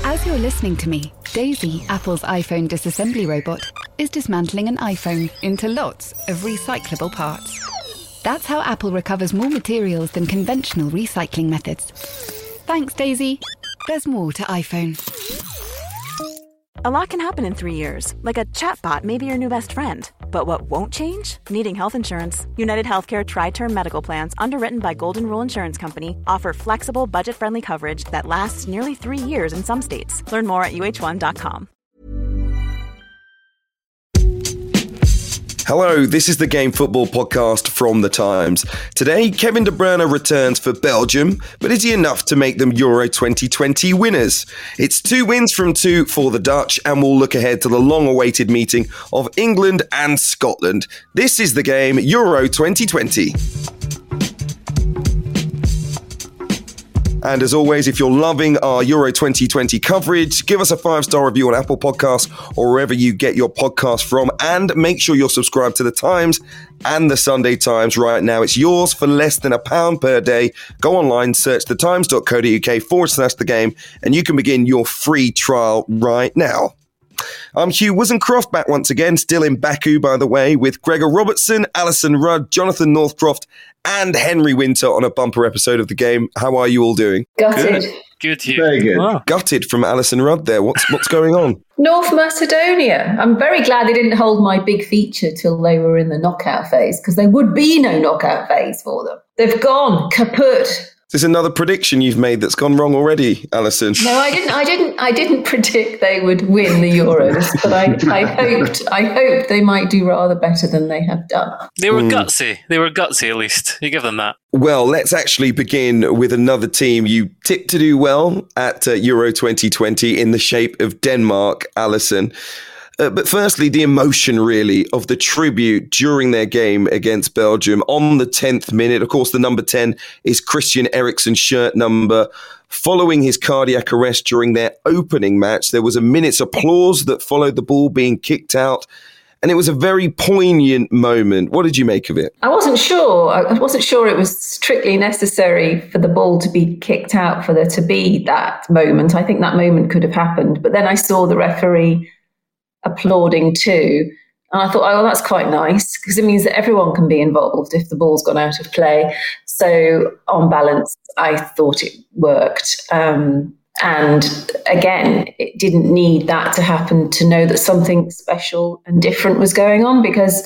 As you're listening to me, Daisy, Apple's iPhone disassembly robot, is dismantling an iPhone into lots of recyclable parts. That's how Apple recovers more materials than conventional recycling methods. Thanks, Daisy. There's more to iPhone. A lot can happen in 3 years, like a chatbot may be your new best friend. But what won't change? Needing health insurance. United Healthcare Tri-Term Medical Plans, underwritten by Golden Rule Insurance Company, offer flexible, budget-friendly coverage that lasts nearly 3 years in some states. Learn more at uh1.com. Hello, this is the Game Football podcast from The Times. Today, Kevin De Bruyne returns for Belgium, but is he enough to make them Euro 2020 winners? It's 2 wins from 2 for the Dutch, and we'll look ahead to the long-awaited meeting of England and Scotland. This is the game Euro 2020. And as always, if you're loving our Euro 2020 coverage, give us a 5-star review on Apple Podcasts or wherever you get your podcast from. And make sure you're subscribed to The Times and The Sunday Times right now. It's yours for less than £1 per day. Go online, search thetimes.co.uk/the game, and you can begin your free trial right now. I'm Hugh Woozencroft, back once again, still in Baku, by the way, with Gregor Robertson, Alison Rudd, Jonathan Northcroft, and Henry Winter on a bumper episode of the game. How are you all doing? Gutted. Good, Hugh. Very good. Wow. Gutted from Alison Rudd there. What's going on? North Macedonia. I'm very glad they didn't hold my big feature till they were in the knockout phase, because there would be no knockout phase for them. They've gone kaput. Is this another prediction you've made that's gone wrong already, Alison? No, I didn't predict they would win the Euros, but I hoped they might do rather better than they have done. They were gutsy. They were gutsy, at least. You give them that. Well, let's actually begin with another team you tipped to do well at Euro 2020 in the shape of Denmark, Alison. But firstly, the emotion, really, of the tribute during their game against Belgium on the 10th minute. Of course, the number 10 is Christian Eriksen's shirt number. Following his cardiac arrest during their opening match, there was a minute's applause that followed the ball being kicked out. And it was a very poignant moment. What did you make of it? I wasn't sure. I wasn't sure it was strictly necessary for the ball to be kicked out for there to be that moment. I think that moment could have happened. But then I saw the referee applauding too, and I thought, oh, well, that's quite nice, because it means that everyone can be involved if the ball's gone out of play. So on balance, I thought it worked. And again, it didn't need that to happen to know that something special and different was going on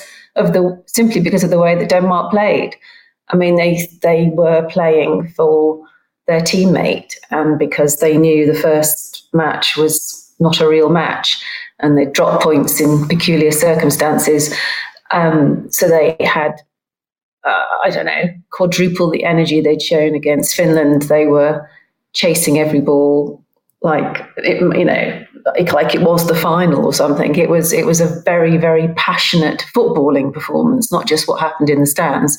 simply because of the way that Denmark played. I mean, they were playing for their teammate, and because they knew the first match was not a real match, and they dropped points in peculiar circumstances. So they had, quadruple the energy they'd shown against Finland. They were chasing every ball like it was the final or something. It was a very, very passionate footballing performance, not just what happened in the stands.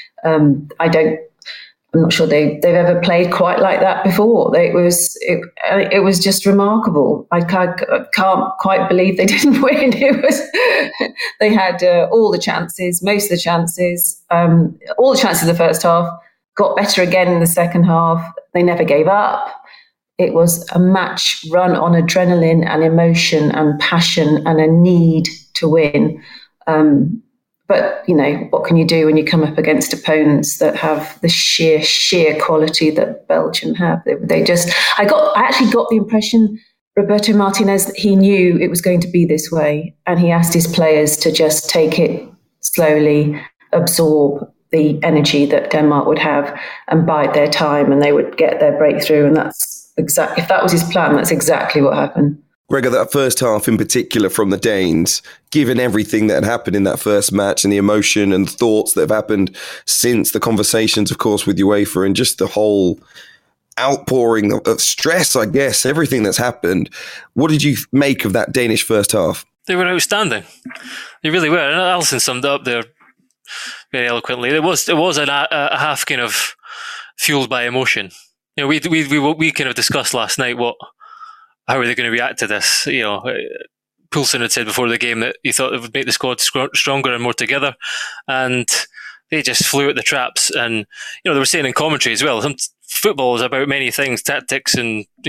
I'm not sure they've ever played quite like that before. It was just remarkable. I can't quite believe they didn't win. They had all the chances, most of the chances, all the chances in the first half, got better again in the second half. They never gave up. It was a match run on adrenaline and emotion and passion and a need to win. But, what can you do when you come up against opponents that have the sheer quality that Belgium have? I actually got the impression Roberto Martinez, he knew it was going to be this way. And he asked his players to just take it slowly, absorb the energy that Denmark would have and bide their time, and they would get their breakthrough. And if that was his plan, that's exactly what happened. Gregor, that first half in particular from the Danes, given everything that had happened in that first match and the emotion and thoughts that have happened since, the conversations, of course, with UEFA and just the whole outpouring of stress, I guess, everything that's happened. What did you make of that Danish first half? They were outstanding. They really were. And Alison summed it up there very eloquently. It was a half kind of fueled by emotion. We kind of discussed last night how are they going to react to this? Poulsen had said before the game that he thought it would make the squad stronger and more together, and they just flew at the traps. And they were saying in commentary as well, football is about many things, tactics and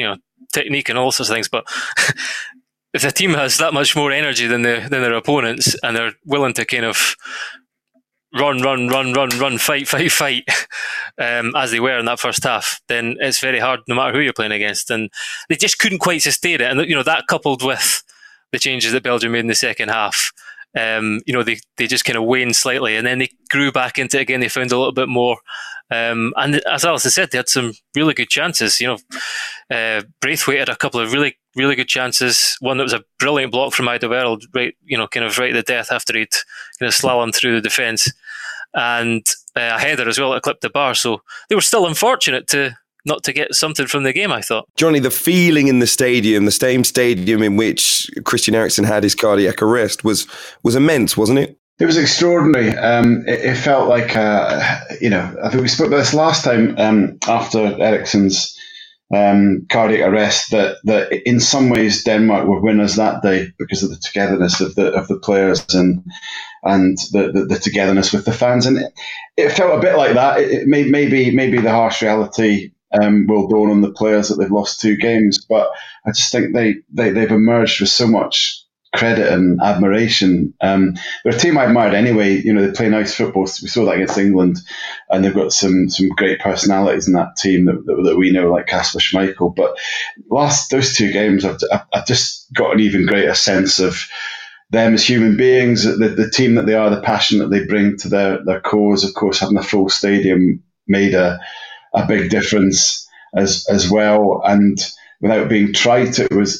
technique and all sorts of things, but if the team has that much more energy than their opponents, and they're willing to kind of run, fight, as they were in that first half, then it's very hard no matter who you're playing against. And they just couldn't quite sustain it. And that coupled with the changes that Belgium made in the second half, they just kind of waned slightly, and then they grew back into it again. They found a little bit more. And as Alison said, they had some really good chances. Braithwaite had a couple of really, really good chances. One that was a brilliant block from Alderweireld, right at the death after he'd kind of slalom through the defence, and a header as well that clipped the bar. So they were still unfortunate not to get something from the game, I thought. Johnny, the feeling in the stadium, the same stadium in which Christian Eriksen had his cardiac arrest, was immense, wasn't it? It was extraordinary. It felt like, I think we spoke about this last time after Eriksen's cardiac arrest, that in some ways Denmark were winners that day because of the togetherness of the players and the togetherness with the fans. And it felt a bit like that. Maybe the harsh reality will dawn on the players that they've lost 2 games, but I just think they've emerged with so much credit and admiration. They're a team I admired anyway. They play nice football. We saw that against England, and they've got some great personalities in that team that we know, like Kasper Schmeichel. But those 2 games, I've just got an even greater sense of them as human beings, the team that they are, the passion that they bring to their cause. Of course, having a full stadium made a big difference as well. And without being trite, it was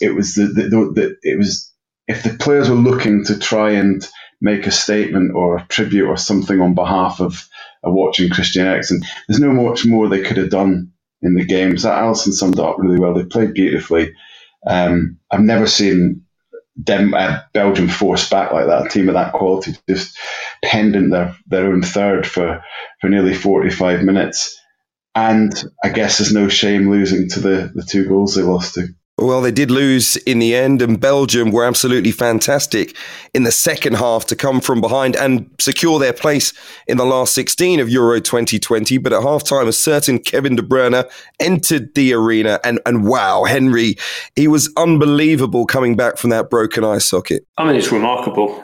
if the players were looking to try and make a statement or a tribute or something on behalf of watching Christian Eriksen, there's no much more they could have done in the games. That Alison summed it up really well. They played beautifully. I've never seen Belgium force back like that, a team of that quality, just pendant their own third for nearly 45 minutes. And I guess there's no shame losing to the 2 goals they lost to. Well, they did lose in the end, and Belgium were absolutely fantastic in the second half to come from behind and secure their place in the last 16 of Euro 2020. But at halftime, a certain Kevin De Bruyne entered the arena, and wow, Henry, he was unbelievable coming back from that broken eye socket. I mean, it's remarkable.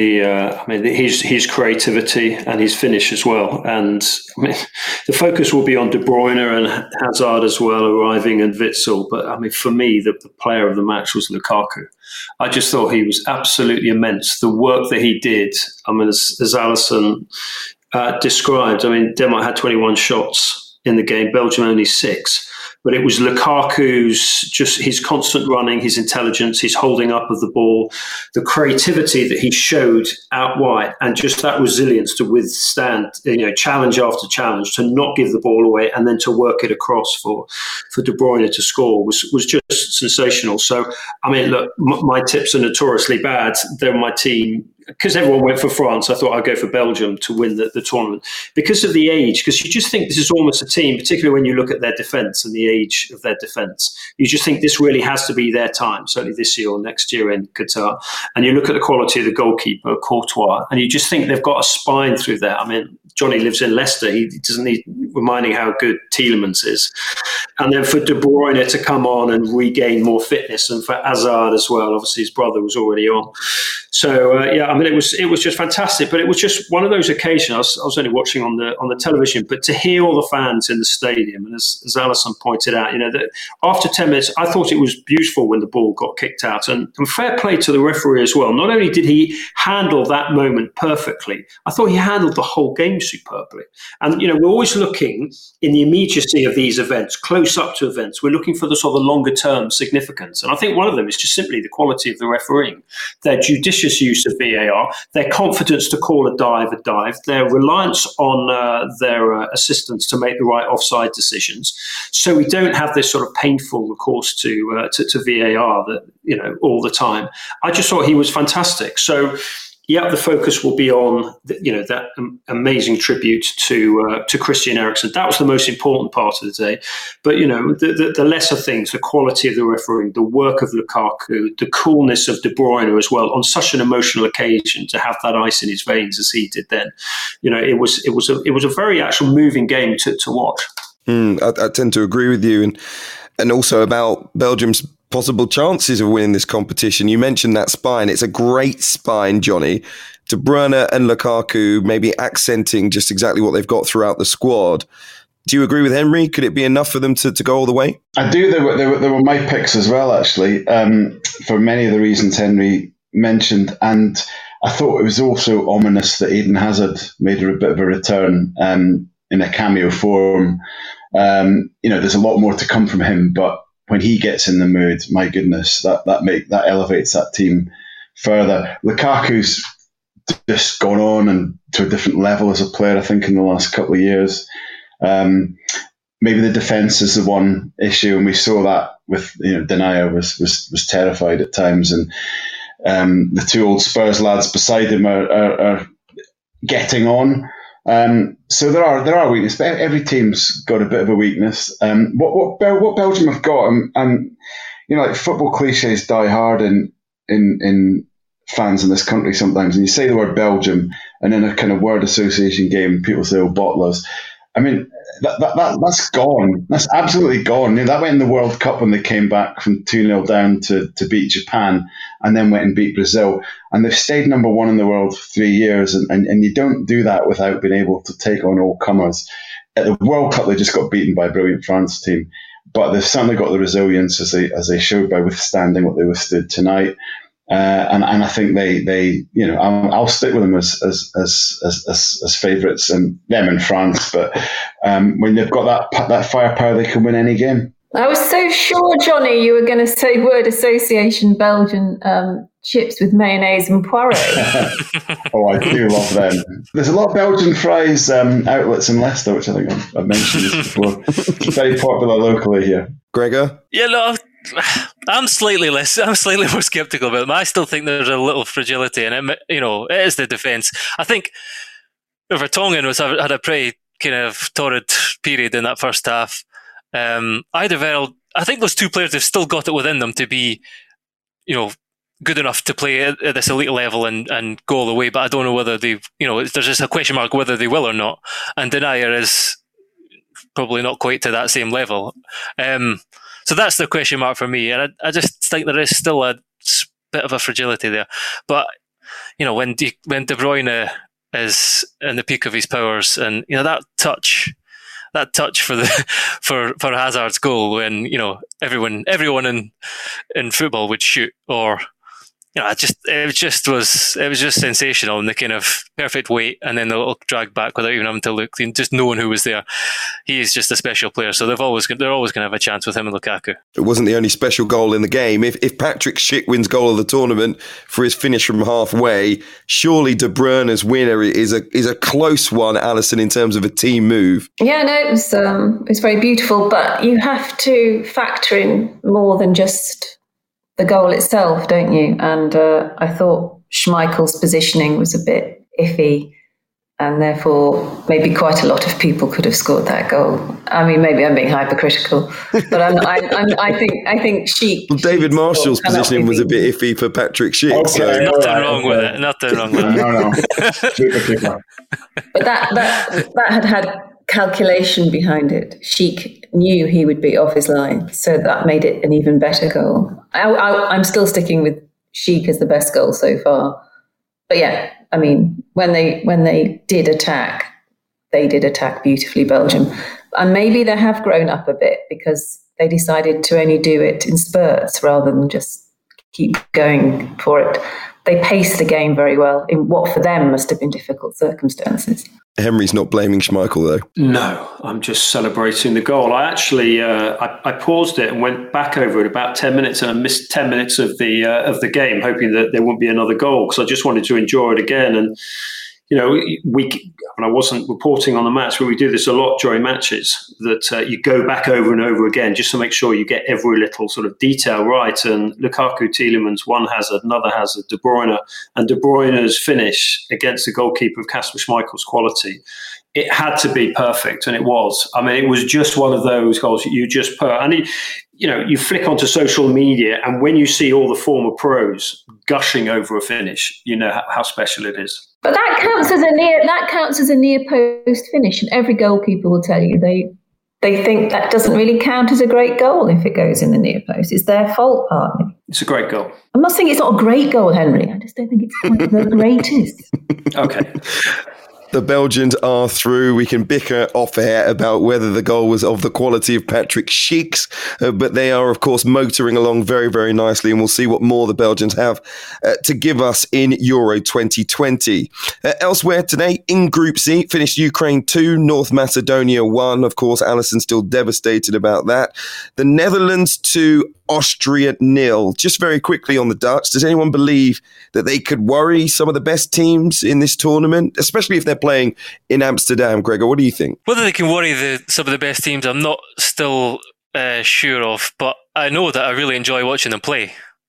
His creativity and his finish as well. And I mean, the focus will be on De Bruyne and Hazard as well arriving, and Witsel. But I mean, for me, the player of the match was Lukaku. I just thought he was absolutely immense. The work that he did, I mean, as Alison described, I mean, Denmark had 21 shots in the game, Belgium only 6. But it was Lukaku's, just his constant running, his intelligence, his holding up of the ball, the creativity that he showed out wide, and just that resilience to withstand, challenge after challenge, to not give the ball away and then to work it across for De Bruyne to score was just sensational. So, I mean, look, my tips are notoriously bad. They're my team. Because everyone went for France, I thought I'd go for Belgium to win the tournament. Because of the age, because you just think this is almost a team, particularly when you look at their defence and the age of their defence, you just think this really has to be their time, certainly this year or next year in Qatar. And you look at the quality of the goalkeeper, Courtois, and you just think they've got a spine through there. I mean, Johnny lives in Leicester. He doesn't need reminding how good Tielemans is. And then for De Bruyne to come on and regain more fitness, and for Hazard as well. Obviously, his brother was already on. So, I mean, it was just fantastic. But it was just one of those occasions. I was only watching on the television, but to hear all the fans in the stadium, and as Alison pointed out, that after 10 minutes, I thought it was beautiful when the ball got kicked out. And fair play to the referee as well. Not only did he handle that moment perfectly, I thought he handled the whole game superbly. And, we're always looking in the immediacy of these events, close up to events. We're looking for the sort of longer term significance. And I think one of them is just simply the quality of the refereeing, their judicious use of VAR, their confidence to call a dive, their reliance on their assistants to make the right offside decisions. So we don't have this sort of painful recourse to VAR that, all the time. I just thought he was fantastic. So, yeah, the focus will be on that amazing tribute to Christian Eriksen. That was the most important part of the day. But the lesser things, the quality of the refereeing, the work of Lukaku, the coolness of De Bruyne as well on such an emotional occasion, to have that ice in his veins as he did then. It was a very actual moving game to watch. I tend to agree with you. And And also about Belgium's possible chances of winning this competition. You mentioned that spine. It's a great spine, Johnny. De Bruyne and Lukaku maybe accenting just exactly what they've got throughout the squad. Do you agree with Henry? Could it be enough for them to go all the way? I do. They were my picks as well, actually, for many of the reasons Henry mentioned. And I thought it was also ominous that Eden Hazard made a bit of a return in a cameo form. There's a lot more to come from him, but when he gets in the mood, my goodness, that elevates that team further. Lukaku's just gone on and to a different level as a player, I think, in the last couple of years. Maybe the defence is the one issue, and we saw that with Denayer was terrified at times, and the two old Spurs lads beside him are getting on. So there are weaknesses, but every team's got a bit of a weakness. What Belgium have got, and like football cliches die hard in fans in this country sometimes, and you say the word Belgium, and in a kind of word association game, people say, "Oh, bottlers." I mean, that's gone. That's absolutely gone. That went in the World Cup when they came back from 2-0 down to beat Japan, and then went and beat Brazil. And they've stayed number one in the world for 3 years. And you don't do that without being able to take on all comers. At the World Cup, they just got beaten by a brilliant France team. But they've certainly got the resilience as they showed by withstanding what they withstood tonight. And I think they I'll stick with them as favourites, and them in France. But when they've got that firepower, they can win any game. I was so sure, Johnny, you were going to say word association Belgian chips with mayonnaise and poirot. Oh, I do love them. There's a lot of Belgian fries outlets in Leicester, which I think I've mentioned this before. It's very popular locally here. Gregor? Yeah, no, I'm slightly more sceptical about them. I still think there's a little fragility, and it is the defence. I think Vertonghen had a pretty kind of torrid period in that first half. Alderweireld, I think those two players have still got it within them to be, good enough to play at this elite level and go all the way. But I don't know whether they, there's just a question mark whether they will or not. And Denayer is probably not quite to that same level. So that's the question mark for me. And I just think there is still a bit of a fragility there. But, when De Bruyne is in the peak of his powers, and, that touch for Hazard's goal, when, everyone in football would shoot, or, it was just sensational, in the kind of perfect weight, and then the little drag back without even having to look, just knowing who was there. He is just a special player, so they're always going to have a chance with him and Lukaku. It wasn't the only special goal in the game. If Patrick Schick wins goal of the tournament for his finish from halfway, surely De Bruyne's winner is a close one, Alison, in terms of a team move. Yeah, no, it's very beautiful, but you have to factor in more than just the goal itself, don't you? And I thought Schmeichel's positioning was a bit iffy, and therefore maybe quite a lot of people could have scored that goal. I mean, maybe I'm being hypercritical, but I think Schick. Well, David Marshall's positioning was a bit iffy for Patrick Schick. Okay, so nothing wrong with it. Nothing wrong with it. No. But that had calculation behind it. Schick knew he would be off his line, so that made it an even better goal. I'm still sticking with Schick as the best goal so far. But yeah, I mean, when they did attack beautifully, Belgium. And maybe they have grown up a bit because they decided to only do it in spurts rather than just keep going for it. They paced the game very well in what for them must have been difficult circumstances. Henry's not blaming Schmeichel, though. No, I'm just celebrating the goal. I actually I paused it and went back over it about 10 minutes, and I missed 10 minutes of the game, hoping that there wouldn't be another goal, because I just wanted to enjoy it again. And I wasn't reporting on the match, but we do this a lot during matches, that you go back over and over again just to make sure you get every little sort of detail right. And Lukaku, Tielemans, one Hazard, another Hazard, De Bruyne, and De Bruyne's finish against the goalkeeper of Kasper Schmeichel's quality. It had to be perfect, and it was. I mean, it was just one of those goals that you just put. And you flick onto social media, and when you see all the former pros gushing over a finish, you know how special it is. But that counts as a near post finish, and every goalkeeper will tell you they they think that doesn't really count as a great goal if it goes in the near post. It's their fault, partly. It's a great goal. I'm not saying it's not a great goal, Henry. I just don't think it's one of the greatest. Okay. The Belgians are through. We can bicker off air about whether the goal was of the quality of Patrick Schick's, but they are, of course, motoring along very, very nicely, and we'll see what more the Belgians have to give us in Euro 2020. Elsewhere today, in Group C, finished Ukraine 2, North Macedonia 1. Of course, Alisson still devastated about that. The Netherlands 2, Austria 0. Just very quickly on the Dutch, does anyone believe that they could worry some of the best teams in this tournament, especially if they're playing in Amsterdam? Gregor, what do you think? Whether they can worry some of the best teams, I'm not still sure of, but I know that I really enjoy watching them play.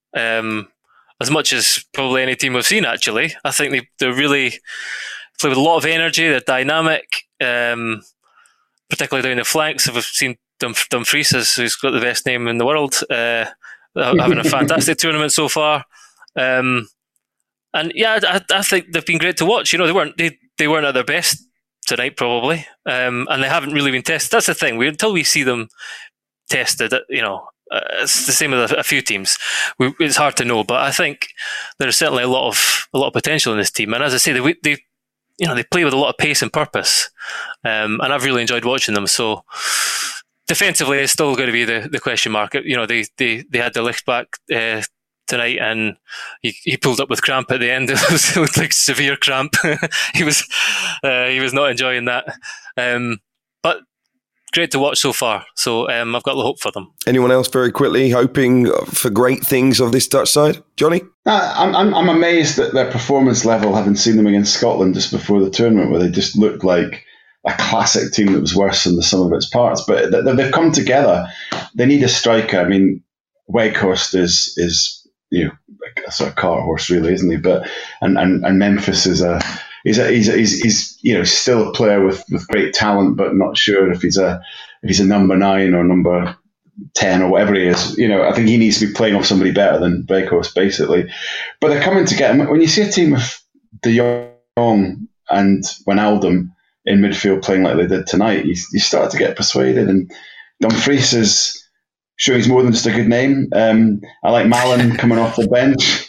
As much as probably any team we've seen, actually. I think they really play with a lot of energy, they're dynamic, particularly down the flanks. I've seen Dumfries, who's got the best name in the world, having a fantastic tournament so far. And yeah, I think they've been great to watch. You know, they weren't at their best tonight, probably, and they haven't really been tested. That's the thing. Until we see them tested, you know, it's the same with a few teams. It's hard to know, but I think there's certainly a lot of potential in this team. And as I say, they play with a lot of pace and purpose, and I've really enjoyed watching them. So defensively, it's still going to be the question mark. You know, they had the Ligt back tonight, and he pulled up with cramp at the end. It looked like severe cramp. He was not enjoying that. But great to watch so far. So I've got a lot of hope for them. Anyone else very quickly hoping for great things of this Dutch side? Johnny? I'm amazed at their performance level, having seen them against Scotland just before the tournament, where they just looked like a classic team that was worse than the sum of its parts. But they've come together. They need a striker. I mean, Weghorst is you know, a sort of cart horse, really, isn't he? But and Memphis is he's you know, still a player with great talent, but not sure if he's a number 9 or number 10 or whatever he is. You know, I think he needs to be playing off somebody better than Weghorst, basically. But they're coming together. When you see a team of De Jong and Wijnaldum in midfield playing like they did tonight, you start to get persuaded. And Dumfries is sure he's more than just a good name. I like Malen coming off the bench.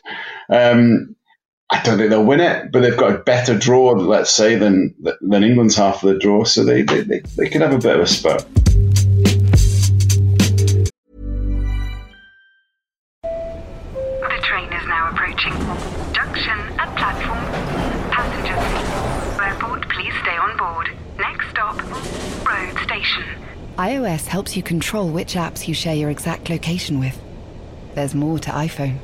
I don't think they'll win it, but they've got a better draw, let's say, than England's half of the draw, so they could have a bit of a spurt. The train is now approaching junction at platform. Passengers, airport, please stay on board. Next stop, road station. iOS helps you control which apps you share your exact location with. There's more to iPhone.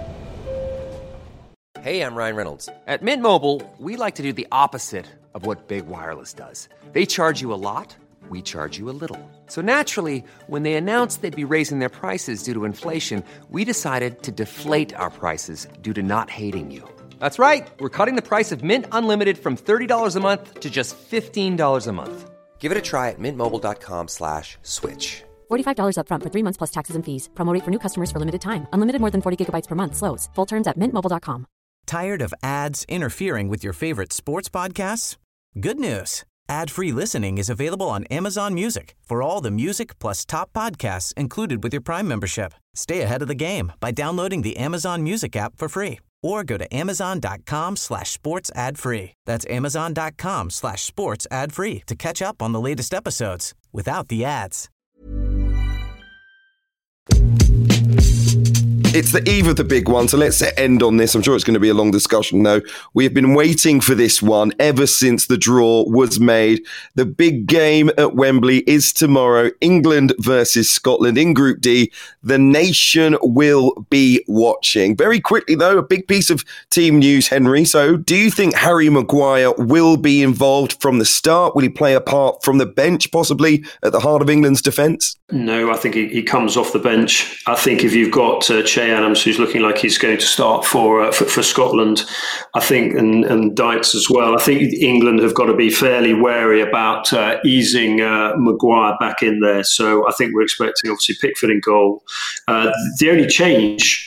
Hey, I'm Ryan Reynolds. At Mint Mobile, we like to do the opposite of what Big Wireless does. They charge you a lot, we charge you a little. So naturally, when they announced they'd be raising their prices due to inflation, we decided to deflate our prices due to not hating you. That's right. We're cutting the price of Mint Unlimited from $30 a month to just $15 a month. Give it a try at mintmobile.com/switch. $45 up front for 3 months plus taxes and fees. Promo rate for new customers for limited time. Unlimited more than 40 gigabytes per month. Slows full terms at mintmobile.com. Tired of ads interfering with your favorite sports podcasts? Good news. Ad-free listening is available on Amazon Music for all the music plus top podcasts included with your Prime membership. Stay ahead of the game by downloading the Amazon Music app for free or go to amazon.com/sports ad free. That's amazon.com/sports ad free to catch up on the latest episodes without the ads. It's the eve of the big one, so let's end on this. I'm sure it's going to be a long discussion, though. We have been waiting for this one ever since the draw was made. The big game at Wembley is tomorrow. England versus Scotland in Group D. The nation will be watching. Very quickly, though, a big piece of team news, Henry. So do you think Harry Maguire will be involved from the start? Will he play a part from the bench, possibly, at the heart of England's defence? No, I think he comes off the bench. I think if you've got Che Adams, who's looking like he's going to start for Scotland, I think, and Dykes as well, I think England have got to be fairly wary about easing Maguire back in there. So I think we're expecting, obviously, Pickford in goal. The only change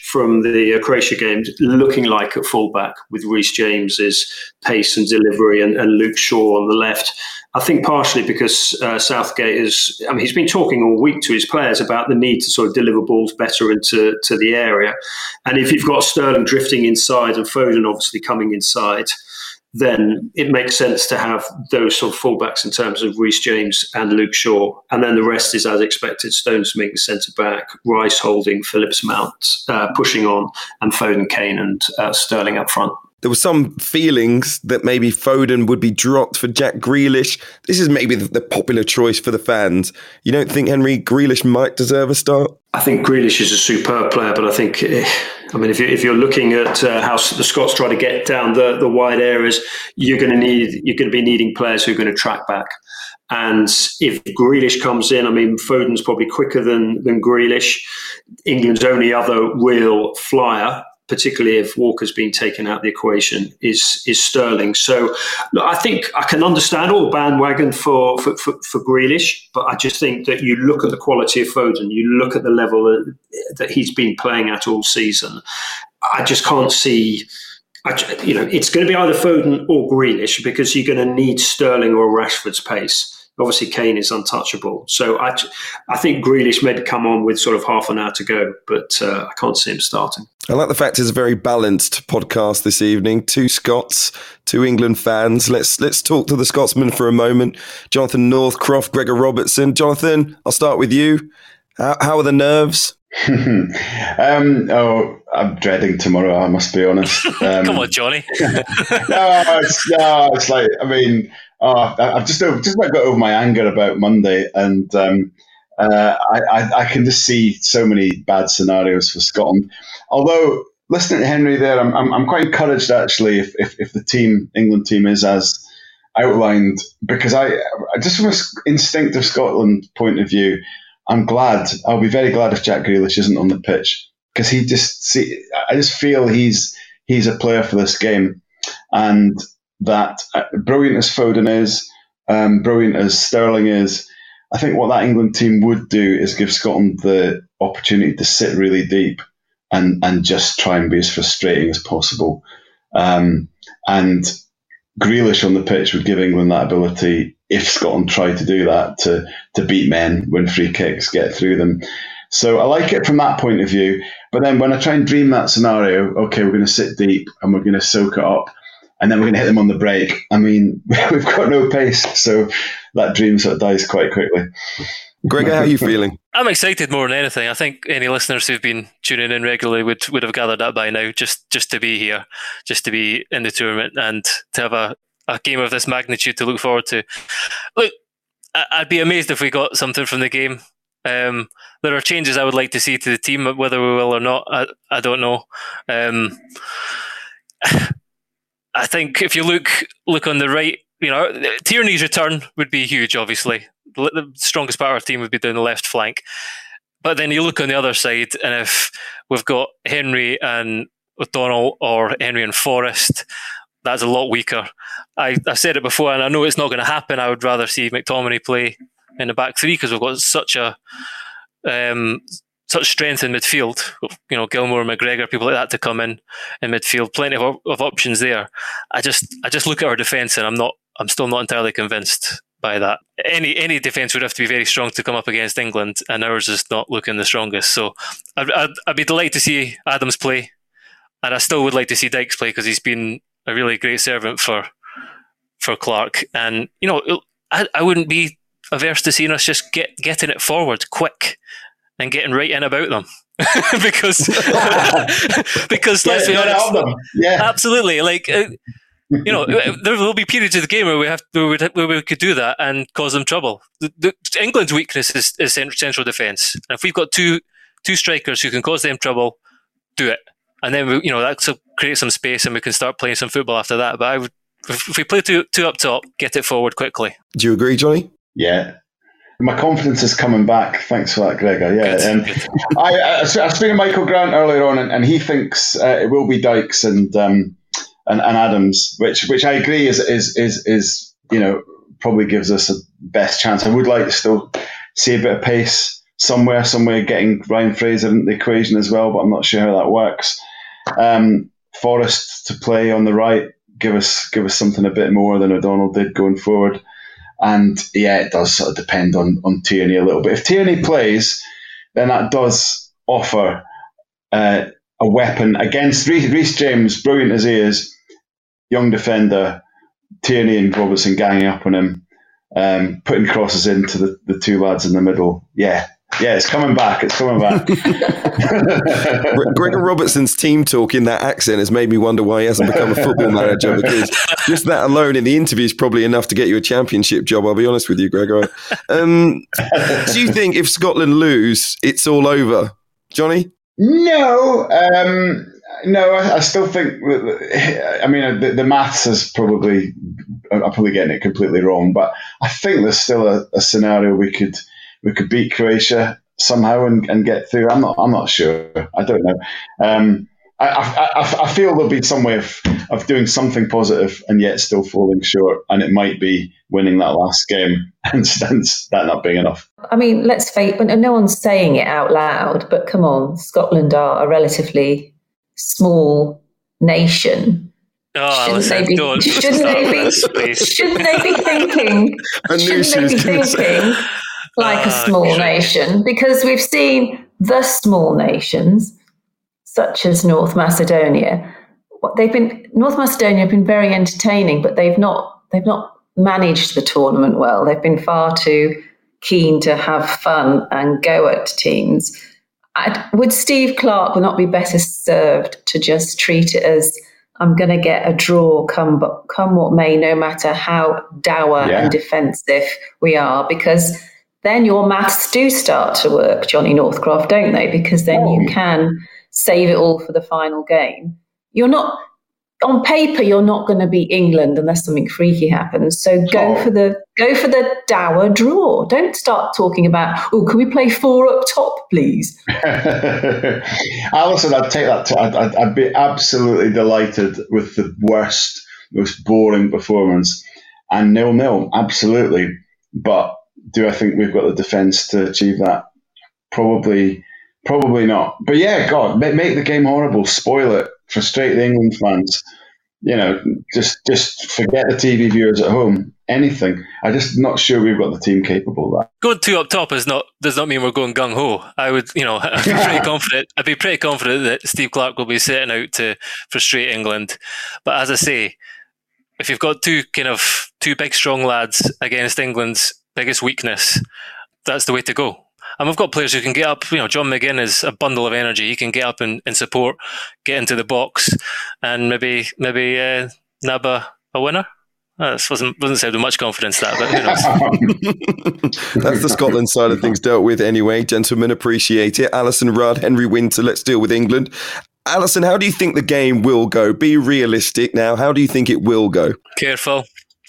from the Croatia game looking like at fullback with Reece James's pace and delivery and Luke Shaw on the left. I think partially because Southgate he's been talking all week to his players about the need to sort of deliver balls better into the area. And if you've got Sterling drifting inside and Foden obviously coming inside, then it makes sense to have those sort of fullbacks in terms of Reece James and Luke Shaw. And then the rest is as expected. Stones making centre-back, Rice holding, Phillips Mount pushing on, and Foden, Kane and Sterling up front. There were some feelings that maybe Foden would be dropped for Jack Grealish. This is maybe the popular choice for the fans. You don't think Henry Grealish might deserve a start? I think Grealish is a superb player, but I think, if you're looking at how the Scots try to get down the wide areas, you're going to be needing players who are going to track back. And if Grealish comes in, Foden's probably quicker than Grealish. England's only other real flyer, particularly if Walker's been taken out of the equation, is Sterling. So look, I think I can understand all the bandwagon for Grealish, but I just think that you look at the quality of Foden, you look at the level that he's been playing at all season. I just can't see. It's going to be either Foden or Grealish because you're going to need Sterling or Rashford's pace. Obviously, Kane is untouchable. So I think Grealish maybe come on with sort of half an hour to go, but I can't see him starting. I like the fact it's a very balanced podcast this evening. 2 Scots, 2 England fans. Let's talk to the Scotsman for a moment. Jonathan Northcroft, Gregor Robertson. Jonathan, I'll start with you. How are the nerves? I'm dreading tomorrow, I must be honest. Come on, Johnny. It's like, I've just about got over my anger about Monday, and I can just see so many bad scenarios for Scotland. Although listening to Henry there, I'm quite encouraged actually if the England team is as outlined, because I just from an instinctive Scotland point of view, I'll be very glad if Jack Grealish isn't on the pitch, because I just feel he's a player for this game, and that brilliant as Foden is, brilliant as Sterling is, I think what that England team would do is give Scotland the opportunity to sit really deep and just try and be as frustrating as possible. And Grealish on the pitch would give England that ability, if Scotland tried to do that, to beat men, win free kicks, get through them. So I like it from that point of view. But then when I try and dream that scenario, okay, we're going to sit deep and we're going to soak it up, and then we're going to hit them on the break. We've got no pace, so that dream sort of dies quite quickly. Gregor, how are you feeling? I'm excited more than anything. I think any listeners who've been tuning in regularly would have gathered that by now, just to be here, just to be in the tournament and to have a game of this magnitude to look forward to. Look, I'd be amazed if we got something from the game. There are changes I would like to see to the team, whether we will or not, I don't know. I think if you look on the right, Tierney's return would be huge, obviously. The strongest part of our team would be down the left flank. But then you look on the other side, and if we've got Henry and O'Donnell or Henry and Forrest, that's a lot weaker. I said it before, and I know it's not going to happen. I would rather see McTominay play in the back three, because we've got such strength in midfield. Gilmour, McGregor, people like that to come in midfield. Plenty of options there. I just look at our defence, and I'm still not entirely convinced by that. Any defence would have to be very strong to come up against England, and ours is not looking the strongest. So I'd be delighted to see Adams play, and I still would like to see Dykes play, because he's been a really great servant for Clark. And I wouldn't be averse to seeing us just getting it forward quick and getting right in about them. because let's be honest, absolutely, there will be periods of the game where we could do that and cause them trouble. England's weakness is central defence, and if we've got two strikers who can cause them trouble, do it, and then that create some space and we can start playing some football after that. But if we play two up top, get it forward quickly. Do you agree, Johnny? Yeah. My confidence is coming back. Thanks for that, Gregor. Yeah, Good. I was speaking to Michael Grant earlier on, and he thinks it will be Dykes and Adams, which I agree is probably gives us a best chance. I would like to still see a bit of pace somewhere getting Ryan Fraser into the equation as well, but I'm not sure how that works. Forrest to play on the right, give us something a bit more than O'Donnell did going forward. And yeah, it does sort of depend on Tierney a little bit. If Tierney plays, then that does offer a weapon against Reece James, brilliant as he is, young defender, Tierney and Robertson ganging up on him, putting crosses into the two lads in the middle. Yeah, it's coming back. Gregor Robertson's team talk in that accent has made me wonder why he hasn't become a football manager, because just that alone in the interview is probably enough to get you a championship job, I'll be honest with you, Gregor. Do you think if Scotland lose, it's all over? Johnny? No, I still think, I mean, the maths is I'm probably getting it completely wrong, but I think there's still a scenario we could beat Croatia somehow and get through. I'm not sure. I don't know. I feel there'll be some way of doing something positive and yet still falling short, and it might be winning that last game and that not being enough. I mean, let's face it, no one's saying it out loud, but come on, Scotland are a relatively small nation. Oh, shouldn't they be thinking like a small nation? Because we've seen the small nations, such as North Macedonia. North Macedonia have been very entertaining, but they've not managed the tournament well. They've been far too keen to have fun and go at teams. Would Steve Clarke not be better served to just treat it as, I'm going to get a draw come what may, no matter how dour and defensive we are? Because then your maths do start to work, Johnny Northcroft, don't they? Because then you can save it all for the final game. You're not, on paper, you're not going to beat England unless something freaky happens. So go for the dour draw. Don't start talking about, can we play 4 up top, please? Alison, I'd take that. I'd be absolutely delighted with the worst, most boring performance and 0-0. Absolutely, but do I think we've got the defence to achieve that? Probably not. But yeah, God, make the game horrible, spoil it, frustrate the England fans. Just forget the TV viewers at home. Anything. I'm just not sure we've got the team capable of that. Going 2 up top does not mean we're going gung ho. I would, I'd be pretty confident. I'd be pretty confident that Steve Clarke will be setting out to frustrate England. But as I say, if you've got two big strong lads against England's biggest weakness, that's the way to go. And we've got players who can get up. John McGinn is a bundle of energy. He can get up and support, get into the box, and maybe nab a winner. Wasn't said with much confidence, but who knows? That's the Scotland side of things dealt with anyway. Gentlemen, appreciate it. Alison Rudd, Henry Winter, let's deal with England. Alison, how do you think the game will go? Be realistic now. How do you think it will go? Careful.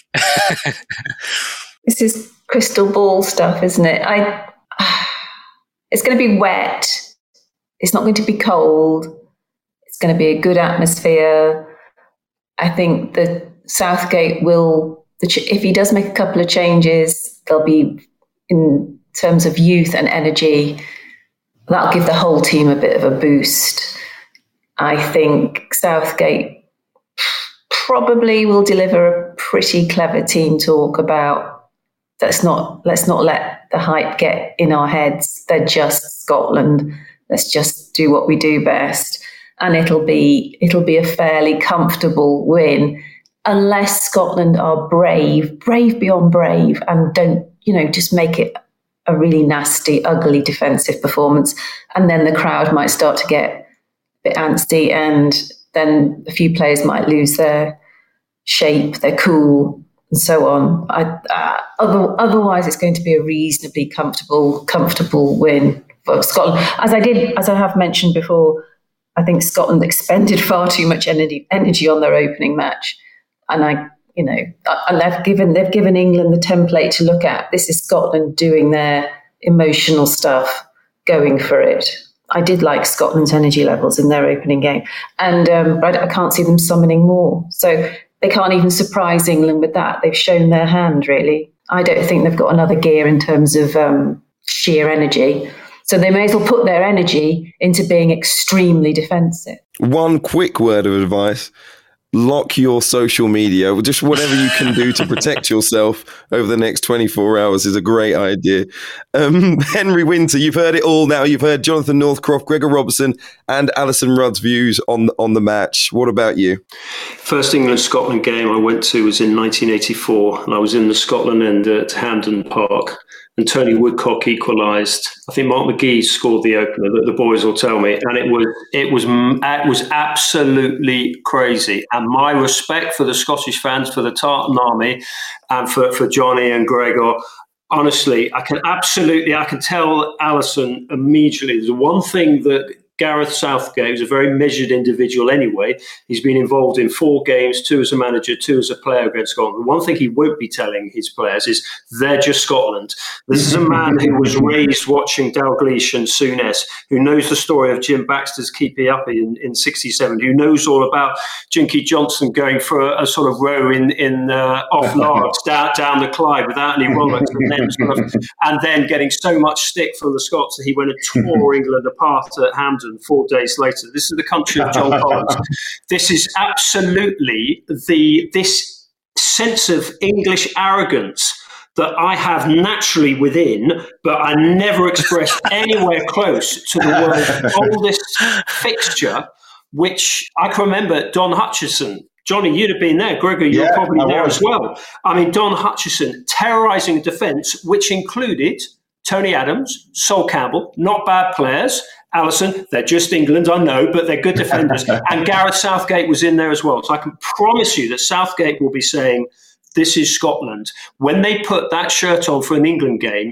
This is crystal ball stuff, isn't it? It's going to be wet. It's not going to be cold. It's going to be a good atmosphere. I think that Southgate if he does make a couple of changes, they'll be, in terms of youth and energy, that'll give the whole team a bit of a boost. I think Southgate probably will deliver a pretty clever team talk about, let's not let the hype get in our heads. They're just Scotland. Let's just do what we do best. And it'll be a fairly comfortable win, unless Scotland are brave beyond brave, and don't, just make it a really nasty, ugly defensive performance. And then the crowd might start to get a bit antsy, and then a few players might lose their shape, their cool, and so on. Otherwise, it's going to be a reasonably comfortable win for Scotland. As I have mentioned before, I think Scotland expended far too much energy on their opening match, and they've given England the template to look at. This is Scotland doing their emotional stuff, going for it. I did like Scotland's energy levels in their opening game, and I can't see them summoning more. So they can't even surprise England with that. They've shown their hand, really. I don't think they've got another gear in terms of sheer energy. So they may as well put their energy into being extremely defensive. One quick word of advice. Lock your social media. Just whatever you can do to protect yourself over the next 24 hours is a great idea. Henry Winter, you've heard it all now. You've heard Jonathan Northcroft, Gregor Robertson and Alison Rudd's views on the match. What about you? First England-Scotland game I went to was in 1984, and I was in the Scotland end at Hampden Park. And Tony Woodcock equalised. I think Mark McGee scored the opener, that the boys will tell me, and it was absolutely crazy. And my respect for the Scottish fans, for the Tartan Army, and for Johnny and Gregor. Honestly, I can tell Alison immediately. There's one thing that Gareth Southgate, who's a very measured individual anyway, he's been involved in 4 games, 2 as a manager, 2 as a player against Scotland. The one thing he won't be telling his players is they're just Scotland. This is a man who was raised watching Dalglish and Souness, who knows the story of Jim Baxter's Keepy Uppy in 67, who knows all about Jinky Johnson going for a sort of row in off largs down the Clyde without any rollers, and then getting so much stick from the Scots that he went and tore England apart at Hampden 4 days later. This is the country of John Collins. This is absolutely this sense of English arrogance that I have naturally within, but I never expressed anywhere close to the world's oldest fixture, which I can remember Don Hutchison. Johnny, you'd have been there. Gregor, you're probably there as well. I mean, Don Hutchison terrorising defence, which included Tony Adams, Sol Campbell, not bad players. Alison, they're just England, I know, but they're good defenders. And Gareth Southgate was in there as well. So I can promise you that Southgate will be saying, this is Scotland. When they put that shirt on for an England game,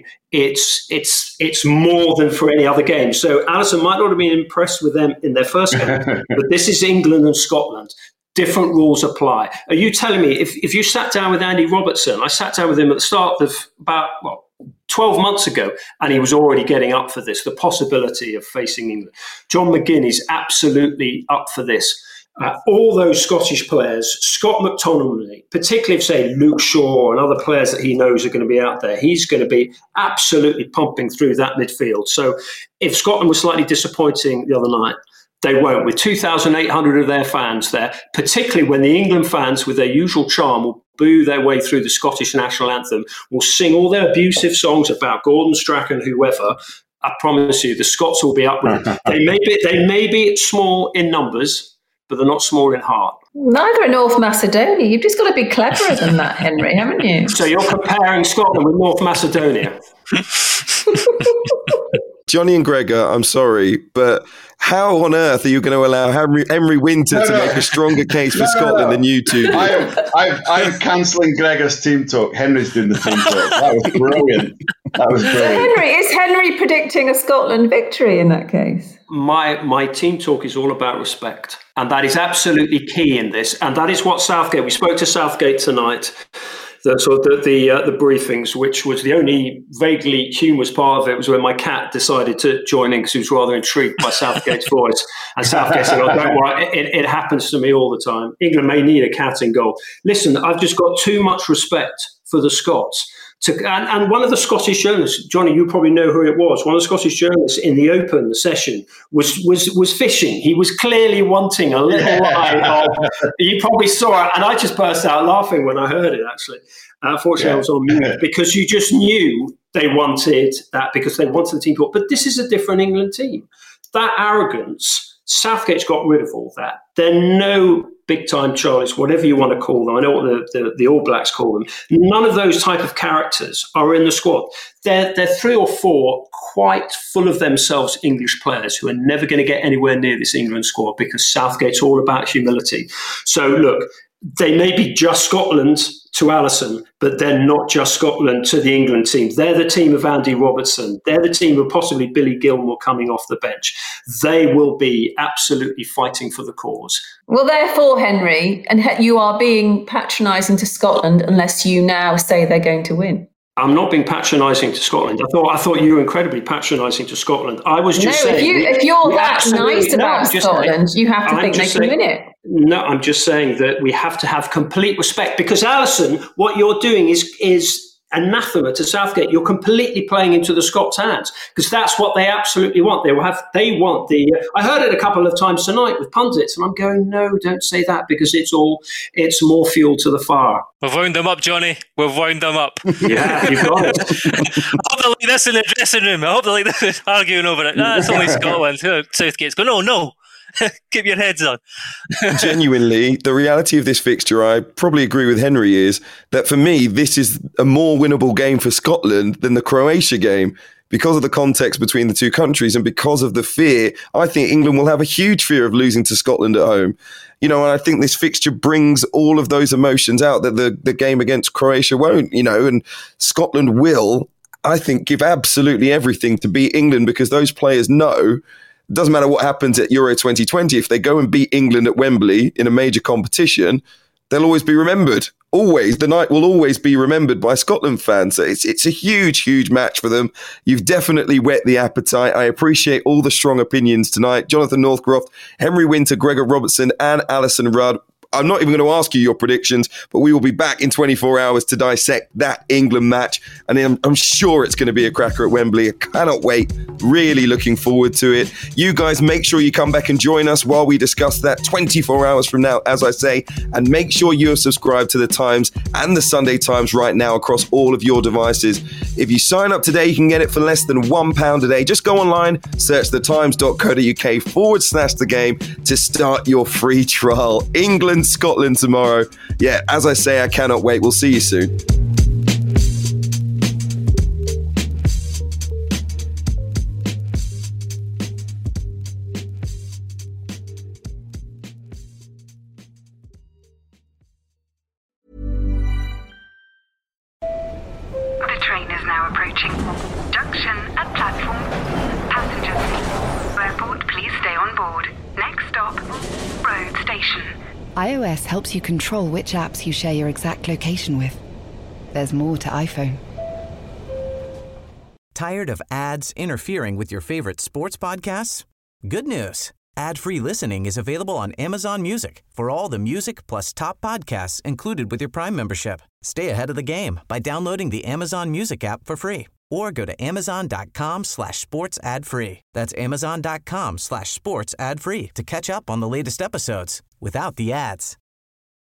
it's more than for any other game. So Alison might not have been impressed with them in their first game, but this is England and Scotland. Different rules apply. Are you telling me if you sat down with Andy Robertson, I sat down with him at the start of about 12 months ago, and he was already getting up for this, the possibility of facing England. John McGinn is absolutely up for this. All those Scottish players, Scott McTominay, particularly if, say, Luke Shaw and other players that he knows are going to be out there, he's going to be absolutely pumping through that midfield. So if Scotland was slightly disappointing the other night, they won't. With 2,800 of their fans there, particularly when the England fans, with their usual charm, will boo their way through the Scottish national anthem, will sing all their abusive songs about Gordon Strachan, whoever. I promise you, the Scots will be up with it. They may be small in numbers, but they're not small in heart. Neither are North Macedonia. You've just got to be cleverer than that, Henry, haven't you? So you're comparing Scotland with North Macedonia. Johnny and Gregor, I'm sorry, but how on earth are you going to allow Henry Winter to make a stronger case for Scotland than you two do? I'm cancelling Gregor's team talk. Henry's doing the team talk. That was brilliant. Is Henry predicting a Scotland victory in that case? My team talk is all about respect, and that is absolutely key in this. And that is what Southgate. We spoke to Southgate tonight. The briefings, which was the only vaguely humorous part of it, was when my cat decided to join in because he was rather intrigued by Southgate's voice. And Southgate said, don't worry, it happens to me all the time. England may need a cat in goal. Listen, I've just got too much respect for the Scots. And one of the Scottish journalists, Johnny, you probably know who it was. One of the Scottish journalists in the open session was fishing. He was clearly wanting a little line of. You probably saw it, and I just burst out laughing when I heard it. Actually, unfortunately, I was on mute because you just knew they wanted that because they wanted the team to. But this is a different England team. That arrogance. Southgate's got rid of all that. They're no big-time Charlies, whatever you want to call them. I know what the All Blacks call them. None of those type of characters are in the squad. They're 3 or 4 quite full of themselves English players who are never going to get anywhere near this England squad because Southgate's all about humility. So, look, they may be just Scotland to Alison, but they're not just Scotland to the England team. They're the team of Andy Robertson. They're the team of possibly Billy Gilmour coming off the bench. They will be absolutely fighting for the cause. Well, therefore, Henry, and you are being patronising to Scotland unless you now say they're going to win. I'm not being patronising to Scotland. I thought you were incredibly patronising to Scotland. I was just saying... if you're that nice about Scotland, you have to think they can win it. No, I'm just saying that we have to have complete respect because, Alison, what you're doing is anathema to Southgate. You're completely playing into the Scots' hands, because that's what they absolutely want. They want the. I heard it a couple of times tonight with pundits, and I'm going, no, don't say that, because it's more fuel to the fire. We've wound them up, Johnny. We've wound them up. Yeah, you've got it. I hope they're like this in the dressing room. I hope they're like this arguing over it. It's only Scotland. Southgate's going, no. Keep your heads on. Genuinely, the reality of this fixture, I probably agree with Henry, is that for me, this is a more winnable game for Scotland than the Croatia game, because of the context between the two countries and because of the fear. I think England will have a huge fear of losing to Scotland at home. And I think this fixture brings all of those emotions out that the game against Croatia won't, and Scotland will, I think, give absolutely everything to beat England, because those players know it doesn't matter what happens at Euro 2020. If they go and beat England at Wembley in a major competition, they'll always be remembered. Always. The night will always be remembered by Scotland fans. So it's a huge, huge match for them. You've definitely whet the appetite. I appreciate all the strong opinions tonight. Jonathan Northcroft, Henry Winter, Gregor Robertson, and Alison Rudd. I'm not even going to ask you your predictions, but we will be back in 24 hours to dissect that England match. And I'm sure it's going to be a cracker at Wembley. I cannot wait. Really looking forward to it. You guys, make sure you come back and join us while we discuss that 24 hours from now, as I say. And make sure you are subscribed to the Times and the Sunday Times right now across all of your devices. If you sign up today, you can get it for less than £1 a day. Just go online, search thetimes.co.uk/the game to start your free trial. England, Scotland tomorrow. Yeah, as I say, I cannot wait. We'll see you soon. The train is now approaching. Junction at platform. Passengers, airport, please stay on board. Next stop, road station. iOS helps you control which apps you share your exact location with. There's more to iPhone. Tired of ads interfering with your favorite sports podcasts? Good news. Ad-free listening is available on Amazon Music for all the music plus top podcasts included with your Prime membership. Stay ahead of the game by downloading the Amazon Music app for free, or go to amazon.com/sports ad free. That's amazon.com/sports ad free to catch up on the latest episodes without the ads.